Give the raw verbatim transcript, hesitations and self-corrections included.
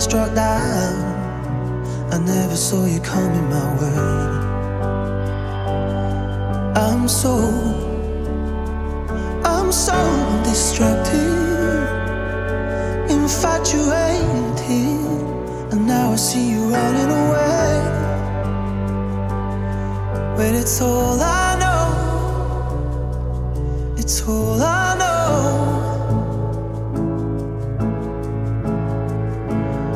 struck down. I never saw you coming my way. I'm so, I'm so distracted, infatuated, and now I see you running away. But it's all I know, it's all I know.